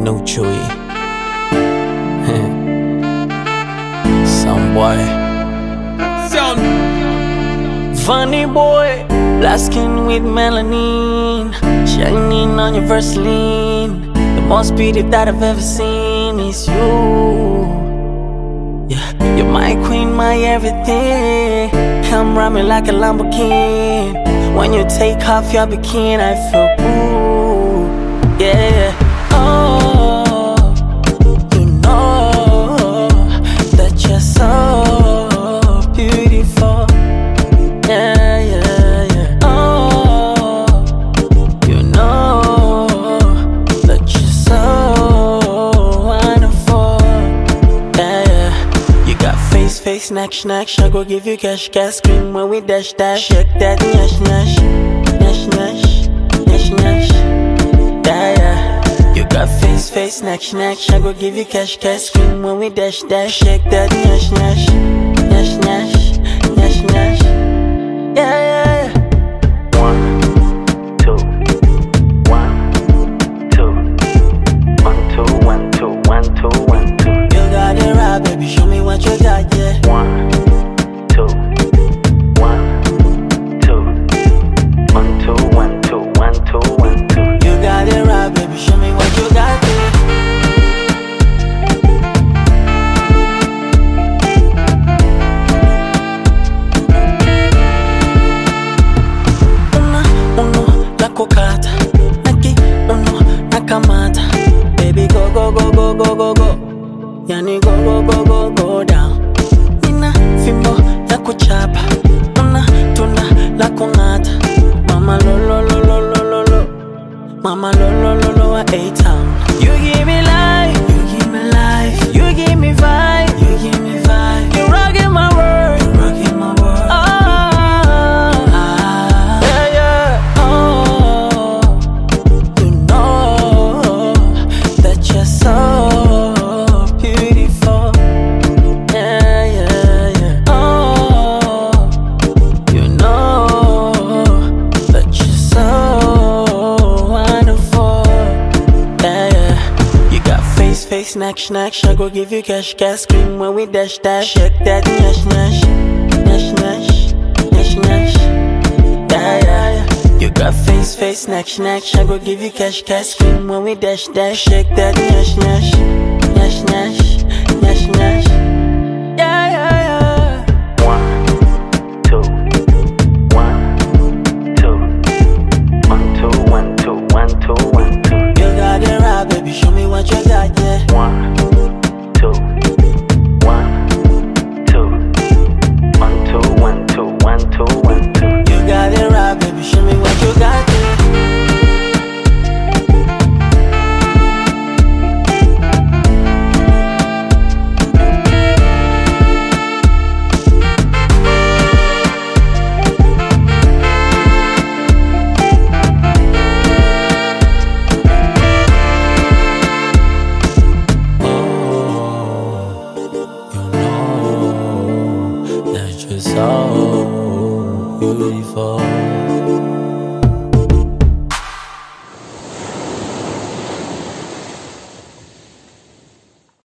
No Chewy. Some boy. Sound. Funny boy. Black skin with melanin, shining on your Vaseline. The most beauty that I've ever seen is you. Yeah, you're my queen, my everything. I'm rhyming like a Lamborghini. When you take off your bikini, I feel cool. Yeah. Oh, you know that you're so beautiful. Yeah, yeah, yeah. Oh, you know that you're so wonderful. Yeah, yeah. You got face, snack. I go give you cash, scream when we dash. Shake that nash. Yeah, yeah. You got face, snack. I go give you cash, scream when we dash. Shake that nash. Yeah, yeah, yeah. 1, 2, 1, 2, 1, 2, 1, 2, 1, 2, 1, 2. You got it right, baby. Show me what you got, yeah. 1, 2, 1, 2, 1, 2, 1, 2, 1, 2, 1, 2. You got it right, baby. Show me what you got, yeah. Kokata, naki uno nakamata. Baby go yani go down. Nina fimbo ya kuchapa, una tunda la kungata. Mama lo, mama lo a A-town. You give me life, you give me life, you give me vibe, you give me vibe. You rockin' my world, you rockin' my world. Snack, I go give you cash, scream when we dash. Shake that nash. Yeah, yeah. You got face, snack. I go give you cash, scream when we dash. Shake that nash. Yeah, yeah, yeah. 1, 2, 1, 2, 1, 2, 1, 2, 1, 2, 1, 2. You got it right, baby. Show me what you got, yeah. 1, 2, 1, 2, 1, 2, 1, 2, 1, 2, 1, 2. You got it right, baby. Show me what you got, yeah. So beautiful.